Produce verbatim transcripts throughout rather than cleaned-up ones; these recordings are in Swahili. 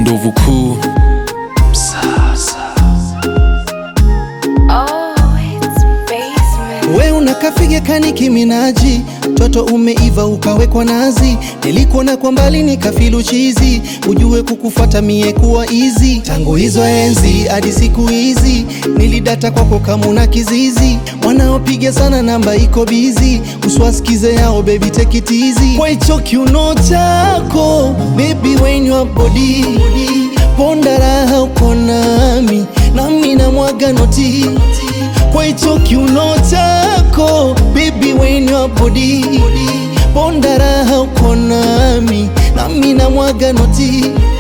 ndovu kuu. We unakafige kani kiminaji, toto umeiva ukawekwa nazi. Nilikuona kwa mbali nikafilu chizi, ujue kukufata mie kuwa easy. Tangu hizo enzi hadi siku hizi, nilidata kwako kama una kizizi. Wanaopiga sana namba iko busy, uswasikize yao baby take it easy. Kwa hicho kiuno chako baby when your body, ponda raha uko nami, nami na mwaga noti. Kwa hicho kiuno chako baby when your body, ponda raha uko nami, nami na mwaga noti.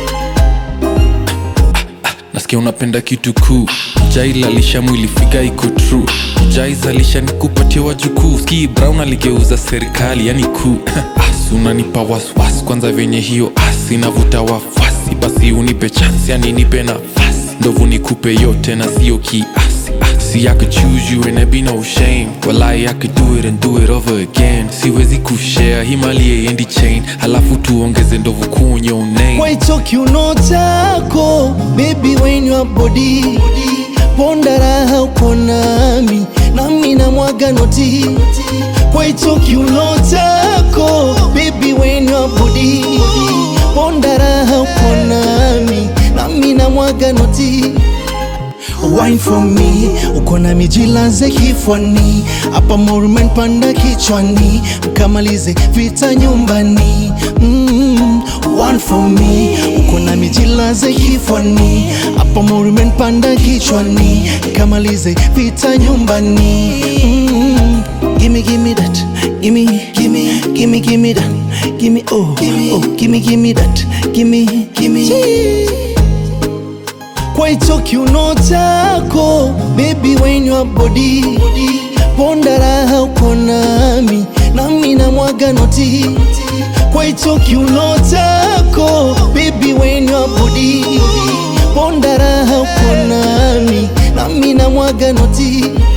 Nasikia unapenda kitu kuu, jailalisha mwili figa iko true, jaizalisha nikupatia wajukuu. Ski Brown aligeuza serikali yani kuu. Asi unanipa waswasi kwanza venye hiyo asi inavuta wafasi, basi unipe chance yani nipe nafasi, ndovu nikupe yote na sio kiasi. See I could choose you and there be no shame, walai I could do it and do it over again. Siwezi kushare Himalaya endi chain, halafu tuongeze ndovu kuu on your name. Kwa hicho kiuno chako baby when your body, ponda raha uko nami, nami na mwaga noti. Kwa hicho kiuno chako baby when your body, ponda raha uko nami, nami na mwaga noti. Wine for me, uko na mijilaze kifwani, hapa morumen panda kichwani, mkamalize vita nyumbani. mm, One for me, uko na mijilaze kifwani, hapa morumen panda kichwani, mkamalize vita nyumbani. mm, Gimme gimme that, gimme gimme gimme gimme that, gimme oh oh gimme gimme that, gimme gimme. Kwa hicho kiuno chako baby when your body, ponda raha uko nami, nami na mwaga noti. Kwa hicho kiuno chako baby when your body, ponda raha uko nami, nami na mwaga noti.